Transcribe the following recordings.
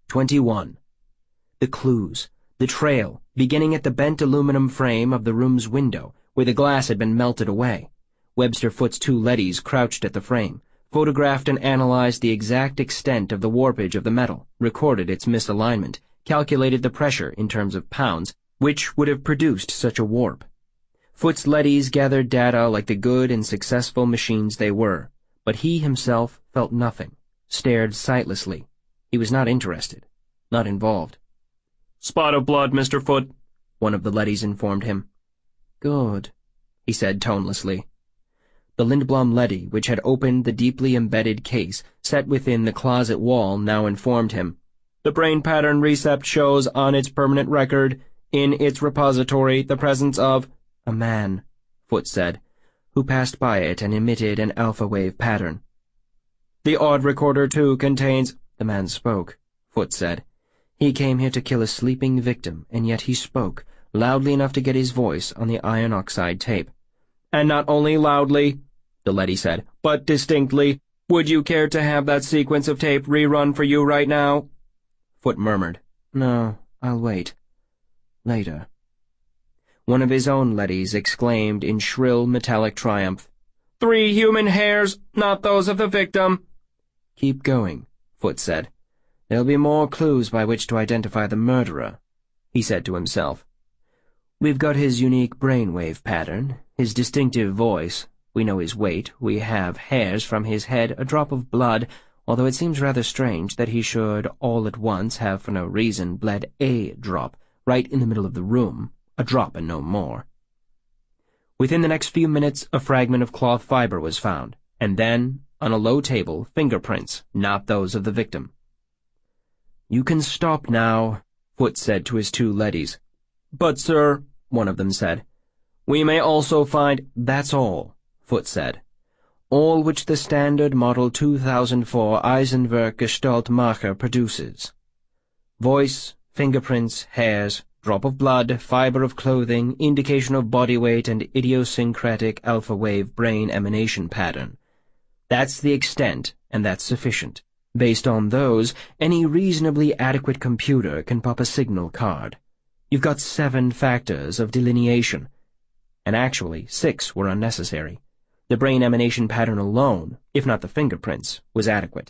21. The clues. The trail, beginning at the bent aluminum frame of the room's window, where the glass had been melted away. Webster Foote's two leadys crouched at the frame, photographed and analyzed the exact extent of the warpage of the metal, recorded its misalignment, calculated the pressure in terms of pounds, which would have produced such a warp. Foote's leadys gathered data like the good and successful machines they were, but he himself felt nothing, stared sightlessly. He was not interested, not involved. "Spot of blood, Mr. Foote," one of the leadys informed him. "Good," he said tonelessly. The Lindblom leady, which had opened the deeply embedded case set within the closet wall, now informed him. "The brain pattern recept shows on its permanent record, in its repository, the presence of—" "A man," Foote said, "who passed by it and emitted an alpha-wave pattern." "The odd recorder, too, contains—" "The man spoke," Foote said. "He came here to kill a sleeping victim, and yet he spoke, loudly enough to get his voice on the iron oxide tape." "And not only loudly," the leady said, "but distinctly. Would you care to have that sequence of tape rerun for you right now?" Foote murmured, "No, I'll wait. Later." One of his own leadys exclaimed in shrill metallic triumph, "3 human hairs, not those of the victim." "Keep going," Foote said. "There'll be more clues by which to identify the murderer," he said to himself. "We've got his unique brainwave pattern, his distinctive voice. We know his weight. We have hairs from his head, a drop of blood, although it seems rather strange that he should all at once have for no reason bled a drop right in the middle of the room, a drop and no more." Within the next few minutes a fragment of cloth fiber was found, and then, on a low table, fingerprints, not those of the victim. "You can stop now," Foote said to his two leadys. "But, sir," one of them said, "we may also find—" "That's all," Foote said. "All which the standard Model 2004 Eisenwerk Gestalt Marker produces. Voice, fingerprints, hairs, drop of blood, fiber of clothing, indication of body weight and idiosyncratic alpha-wave brain emanation pattern. That's the extent, and that's sufficient. Based on those, any reasonably adequate computer can pop a signal card. You've got 7 factors of delineation. And actually, 6 were unnecessary. The brain emanation pattern alone, if not the fingerprints, was adequate."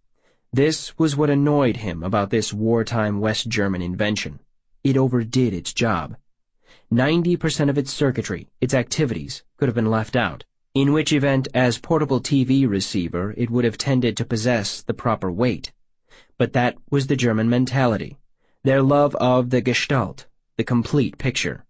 This was what annoyed him about this wartime West German invention. It overdid its job. 90% of its circuitry, its activities, could have been left out, in which event, as portable TV receiver, it would have tended to possess the proper weight. But that was the German mentality, their love of the Gestalt, the complete picture.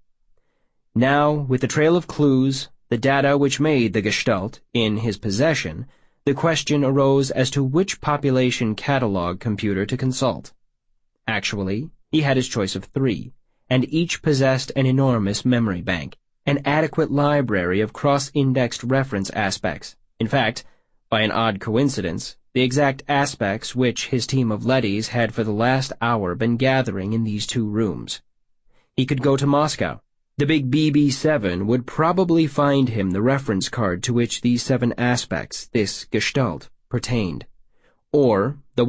Now, with the trail of clues, the data which made the Gestalt, in his possession, the question arose as to which population catalog computer to consult. Actually, he had his choice of 3, and each possessed an enormous memory bank, an adequate library of cross-indexed reference aspects. In fact, by an odd coincidence, the exact aspects which his team of leadys had for the last hour been gathering in these 2 rooms. He could go to Moscow. The big BB-7 would probably find him the reference card to which these 7 aspects, this Gestalt, pertained. Or the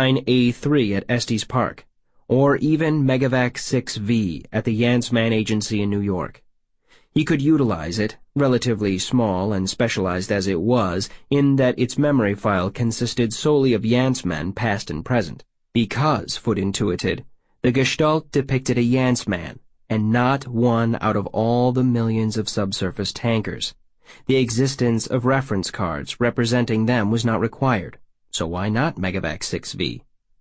109A3 at Estes Park. Or even Megavac 6V at the Janssman Agency in New York. He could utilize it, relatively small and specialized as it was, in that its memory file consisted solely of Janssmen past and present, because, Foote intuited, the Gestalt depicted a Janssman, and not one out of all the millions of subsurface tankers. The existence of reference cards representing them was not required, so why not Megavac 6V?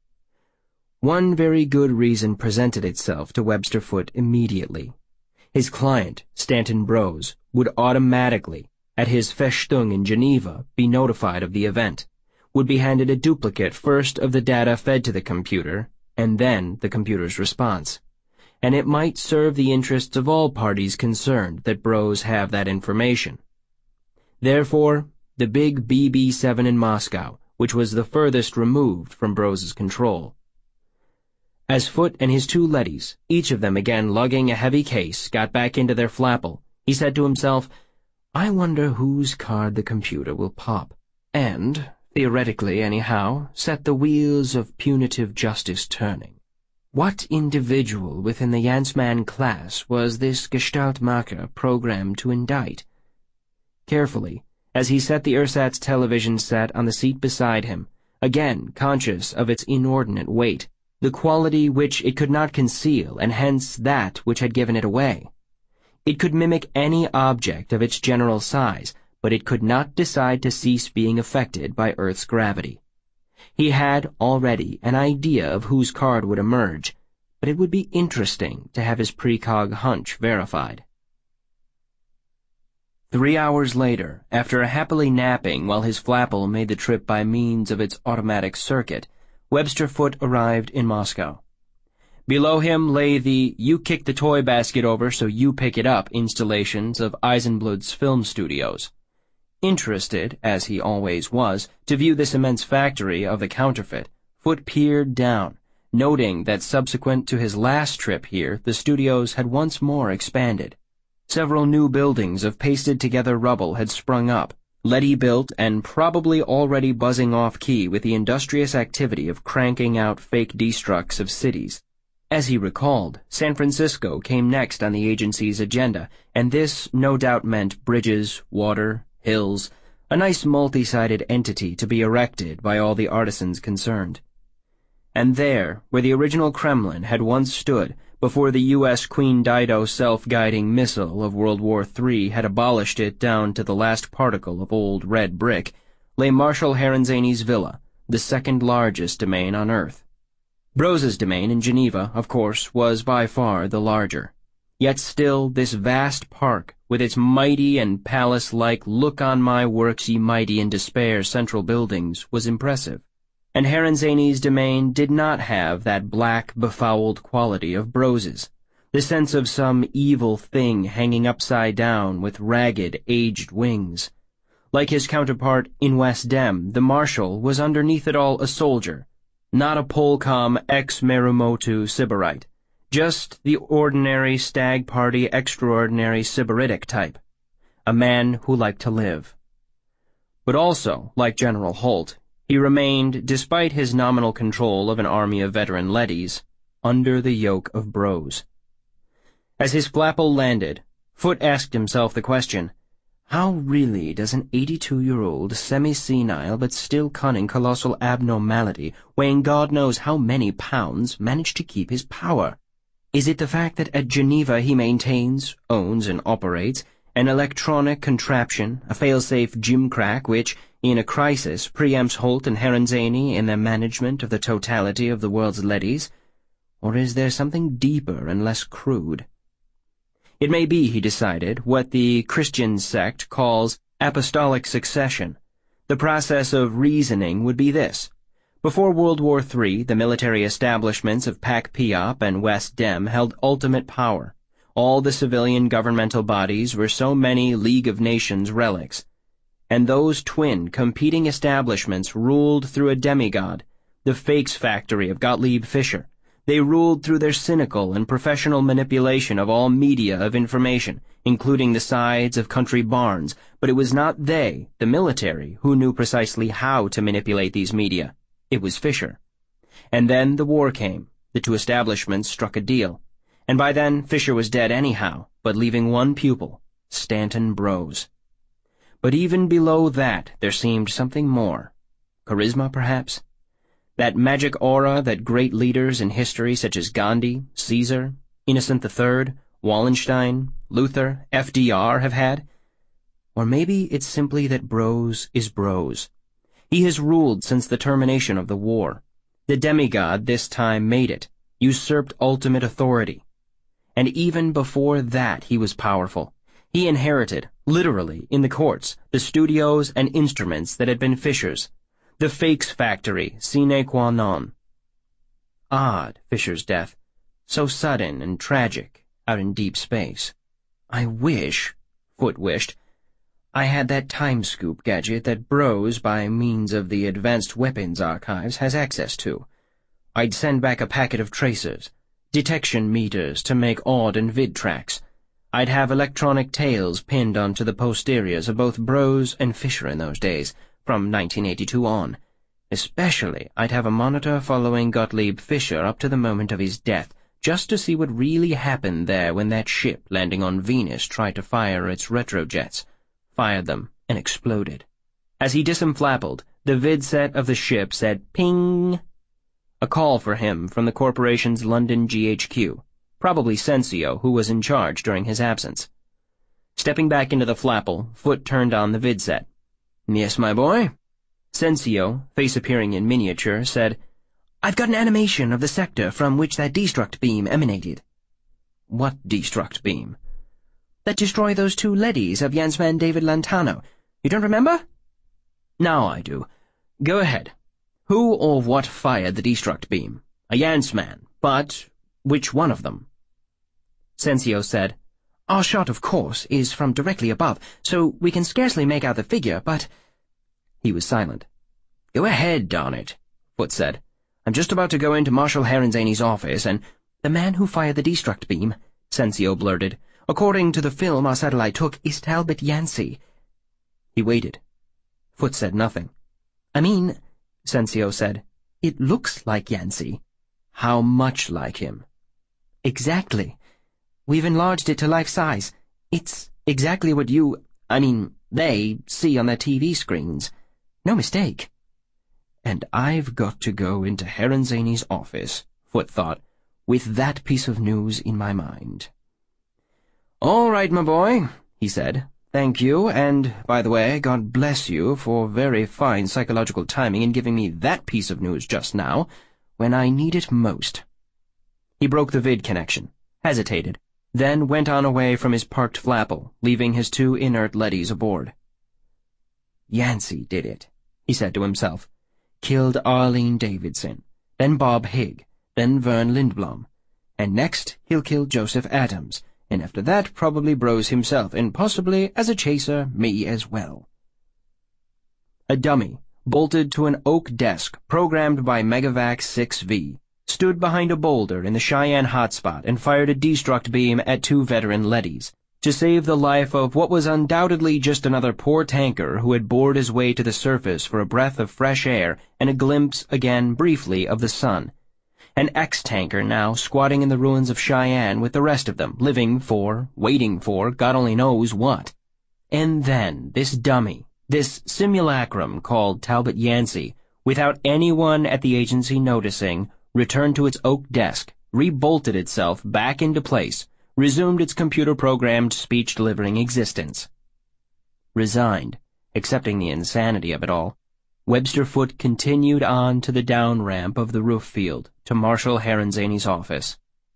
One very good reason presented itself to Webster Foote immediately. His client, Stanton Brose, would automatically, at his Festung in Geneva, be notified of the event, would be handed a duplicate first of the data fed to the computer, and then the computer's response. And it might serve the interests of all parties concerned that Brose have that information. Therefore, the big BB-7 in Moscow, which was the furthest removed from Brose's control. As Foote and his 2 leadys, each of them again lugging a heavy case, got back into their flapple, he said to himself, "I wonder whose card the computer will pop." And, theoretically anyhow, set the wheels of punitive justice turning. What individual within the Janssmann class was this Gestaltmacher programmed to indict? Carefully, as he set the ersatz television set on the seat beside him, again conscious of its inordinate weight, the quality which it could not conceal and hence that which had given it away. It could mimic any object of its general size, but it could not decide to cease being affected by Earth's gravity. He had already an idea of whose card would emerge, but it would be interesting to have his precog hunch verified. 3 hours later, after happily napping while his flapple made the trip by means of its automatic circuit, Webster Foote arrived in Moscow. Below him lay the "you kick the toy basket over so you pick it up" installations of Eisenblad's film studios. Interested, as he always was, to view this immense factory of the counterfeit, Foote peered down, noting that subsequent to his last trip here, the studios had once more expanded. Several new buildings of pasted-together rubble had sprung up, leady-built and probably already buzzing off-key with the industrious activity of cranking out fake destructs of cities. As he recalled, San Francisco came next on the agency's agenda, and this no doubt meant bridges, water, hills, a nice multi-sided entity to be erected by all the artisans concerned. And there, where the original Kremlin had once stood, before the U.S. Queen Dido self-guiding missile of World War III had abolished it down to the last particle of old red brick, lay Marshal Herenzani's villa, the second largest domain on Earth. Brose's domain in Geneva, of course, was by far the larger. Yet still this vast park, with its mighty and palace-like look-on-my-works-ye-mighty-in-despair central buildings, was impressive. And Herenzani's domain did not have that black, befouled quality of Brose's, the sense of some evil thing hanging upside down with ragged, aged wings. Like his counterpart in West Dem, the Marshal was underneath it all a soldier, not a Polcom ex-Merumotu Sybarite, just the ordinary stag party extraordinary Sybaritic type, a man who liked to live. But also, like General Holt, he remained, despite his nominal control of an army of veteran leadys, under the yoke of Brose. As his flapple landed, Foote asked himself the question, how really does an 82-year-old, semi-senile but still cunning colossal abnormality, weighing God knows how many pounds, manage to keep his power? Is it the fact that at Geneva he maintains, owns, and operates an electronic contraption, a fail-safe gimcrack which, in a crisis, preempts Holt and Herenzani in their management of the totality of the world's leadys? Or is there something deeper and less crude? It may be, he decided, what the Christian sect calls apostolic succession. The process of reasoning would be this. Before World War III, the military establishments of PAC-PEOP and West Dem held ultimate power. All the civilian governmental bodies were so many League of Nations relics. And those twin, competing establishments ruled through a demigod, the fakes factory of Gottlieb Fischer. They ruled through their cynical and professional manipulation of all media of information, including the sides of country barns, but it was not they, the military, who knew precisely how to manipulate these media. It was Fischer. And then the war came. The two establishments struck a deal. And by then Fischer was dead anyhow, but leaving one pupil, Stanton Brose. But even below that there seemed something more. Charisma, perhaps? That magic aura that great leaders in history such as Gandhi, Caesar, Innocent III, Wallenstein, Luther, FDR have had? Or maybe it's simply that Brose is Brose. He has ruled since the termination of the war. The demigod this time made it, usurped ultimate authority. And even before that he was powerful. He inherited, literally, in the courts, the studios and instruments that had been Fischer's. The fakes factory, sine qua non. Odd, Fischer's death. So sudden and tragic, out in deep space. I wish, Foote wished, I had that time scoop gadget that Brose, by means of the Advanced Weapons Archives, has access to. I'd send back a packet of tracers, detection meters to make odd and vid tracks. I'd have electronic tails pinned onto the posteriors of both Brose and Fischer in those days, from 1982 on. Especially, I'd have a monitor following Gottlieb Fischer up to the moment of his death, just to see what really happened there when that ship landing on Venus tried to fire its retrojets, fired them, and exploded. As he disenflappled, the vidset of the ship said ping. A call for him from the corporation's London GHQ, probably Sensio, who was in charge during his absence. Stepping back into the flapple, Foote turned on the vidset. "Yes, my boy?" Sensio, face appearing in miniature, said, "I've got an animation of the sector from which that destruct beam emanated." "What destruct beam?" "That destroyed those two leadys of Yansman David Lantano. You don't remember?" "Now I do. Go ahead. Who or what fired the destruct beam? A Yansman, but which one of them?" Sensio said, "Our shot, of course, is from directly above, so we can scarcely make out the figure, but—" He was silent. "Go ahead, darn it," Foote said. "I'm just about to go into Marshal Herenzani's office, and—" "The man who fired the destruct beam," Sensio blurted, "according to the film our satellite took, is Talbot Yancey." He waited. Foote said nothing. "I mean," Sensio said, "it looks like Yancey." "How much like him?" "Exactly. We've enlarged it to life size. It's exactly what they see on their TV screens. No mistake." "And I've got to go into Herenzani's office," Foote thought, "with that piece of news in my mind." "All right, my boy," he said. "Thank you, and, by the way, God bless you for very fine psychological timing in giving me that piece of news just now, when I need it most." He broke the vid connection, hesitated, then went on away from his parked flapple, leaving his two inert leadys aboard. "Yancey did it," he said to himself. "Killed Arlene Davidson, then Bob Higg, then Vern Lindblom, and next he'll kill Joseph Adams, and after that probably Brose himself, and possibly, as a chaser, me as well." A dummy, bolted to an oak desk programmed by Megavac 6V, stood behind a boulder in the Cheyenne hotspot and fired a destruct beam at two veteran leadys, to save the life of what was undoubtedly just another poor tanker who had bored his way to the surface for a breath of fresh air and a glimpse, again briefly, of the sun. An ex-tanker now squatting in the ruins of Cheyenne with the rest of them, waiting for, God only knows what. And then this dummy, this simulacrum called Talbot Yancey, without anyone at the agency noticing, returned to its oak desk, rebolted itself back into place, resumed its computer-programmed speech-delivering existence. Resigned, accepting the insanity of it all, Webster Foote continued on to the down-ramp of the roof field to Marshal Herenzani's office.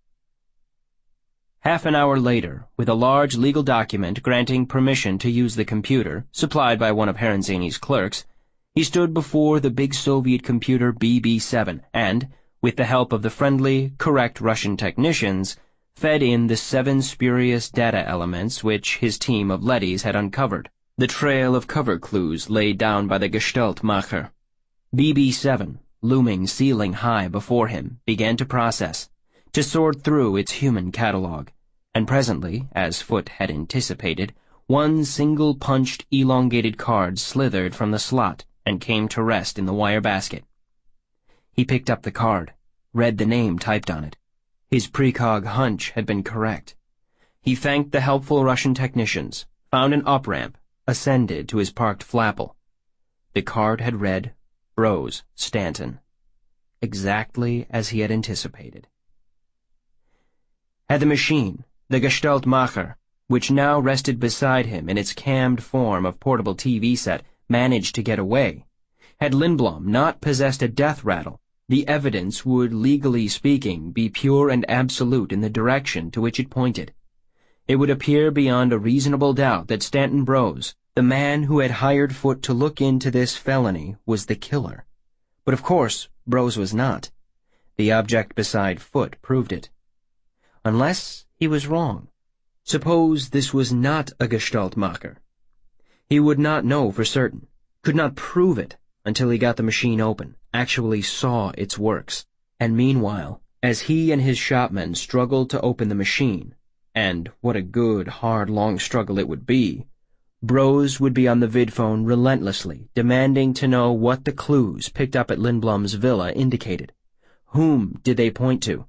Half an hour later, with a large legal document granting permission to use the computer, supplied by one of Herenzani's clerks, he stood before the big Soviet computer BB-7 and, with the help of the friendly, correct Russian technicians, fed in the 7 spurious data elements which his team of leadys had uncovered, the trail of cover clues laid down by the Gestaltmacher. BB-7, looming ceiling high before him, began to process, to sort through its human catalog, and presently, as Foote had anticipated, one single punched, elongated card slithered from the slot and came to rest in the wire basket. He picked up the card, read the name typed on it. His precog hunch had been correct. He thanked the helpful Russian technicians, found an up-ramp, ascended to his parked flapple. The card had read, Brose Stanton. Exactly as he had anticipated. Had the machine, the Gestaltmacher, which now rested beside him in its cammed form of portable TV set, managed to get away? Had Lindblom not possessed a death rattle, the evidence would, legally speaking, be pure and absolute in the direction to which it pointed. It would appear beyond a reasonable doubt that Stanton Brose, the man who had hired Foote to look into this felony, was the killer. But of course, Brose was not. The object beside Foote proved it. Unless he was wrong. Suppose this was not a Gestaltmacher. He would not know for certain, could not prove it until he got the machine open, actually saw its works. And meanwhile, as he and his shopmen struggled to open the machine, and what a good, hard, long struggle it would be, Brose would be on the vidphone relentlessly, demanding to know what the clues picked up at Lindblom's villa indicated. Whom did they point to?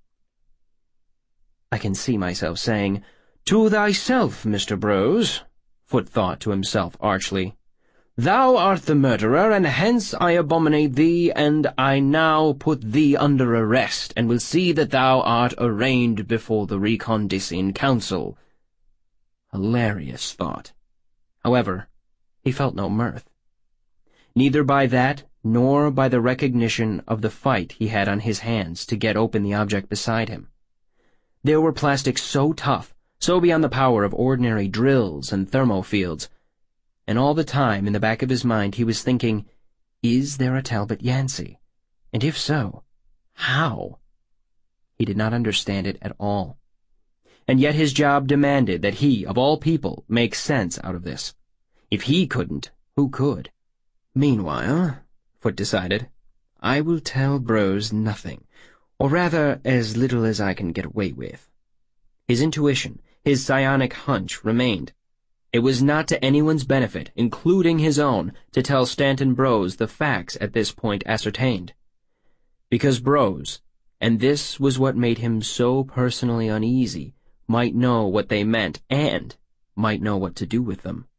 I can see myself saying, "To thyself, Mr. Brose," Foot thought to himself archly. "Thou art the murderer, and hence I abominate thee, and I now put thee under arrest, and will see that thou art arraigned before the Recondicine Council." Hilarious thought. However, he felt no mirth. Neither by that, nor by the recognition of the fight he had on his hands to get open the object beside him. There were plastics so tough, so beyond the power of ordinary drills and thermofields, and all the time in the back of his mind he was thinking, is there a Talbot Yancey? And if so, how? He did not understand it at all. And yet his job demanded that he, of all people, make sense out of this. If he couldn't, who could? Meanwhile, Foot decided, I will tell Brose nothing, or rather as little as I can get away with. His intuition, his psionic hunch, remained. It was not to anyone's benefit, including his own, to tell Stanton Brose the facts at this point ascertained. Because Brose, and this was what made him so personally uneasy, might know what they meant and might know what to do with them.